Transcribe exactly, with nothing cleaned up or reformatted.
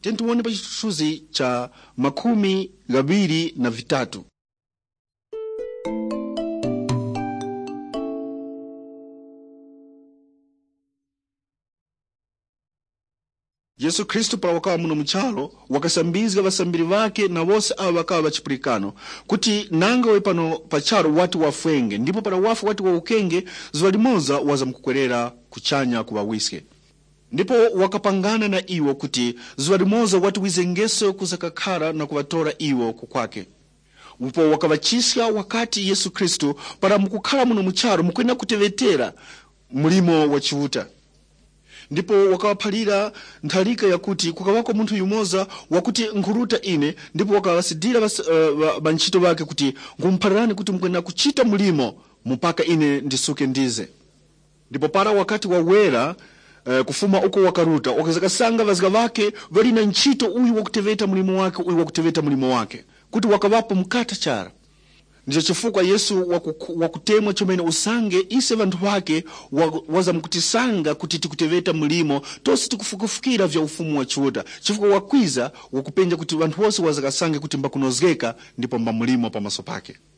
Tentuone pa chithunzi cha makumi gabiri na vitatu. Yesu Kristu pa wakawa muno mchalo wakasambizga basambiri vake na wose awa wakawa bachipulikano kuti nanga we pano pachalo watu wafwenge ndipo para wafu watu wa ukenge zuwa limoza waza mkukwerera kuchanya kubawiske. Ndipo wakapangana na iwo kuti zuwa limoza watu wizengeso kuzakakara na kuwatora iwo kukwake. Upo wakabachisya wakati Yesu Kristu para mkukala muno mchalo mkwena kutevetera mulimo wa chiuta. Ndipo wakawapalira nthalika ya kuti kukawako muntu yumoza wakuti nkuruta ine, ndipo wakawasidira bas, uh, banchito bake kuti ngumpalirani kuti mkwena kuchita mulimo mpaka ine ndisuke ndize. Ndipo para wakati wawera uh, kufuma uko wakaruta wakazakasanga vaziga vake vali na nchito uyu wakuteveta mulimo wake uyu wakuteveta mulimo wake kuti wakawapo mkata chara. Ndicho chifukwa Yesu waku, wakutemwa chomene usange ise vantu wake waza mkutisanga kuti tikuteveta mulimo tosi tikufukufukira vya ufumu wa chiuta. Chifukwa wakwiza wakupenja kuti vantu wose wazakasange kuti mbakunozgeka ndipo mba mulimo pa maso pake.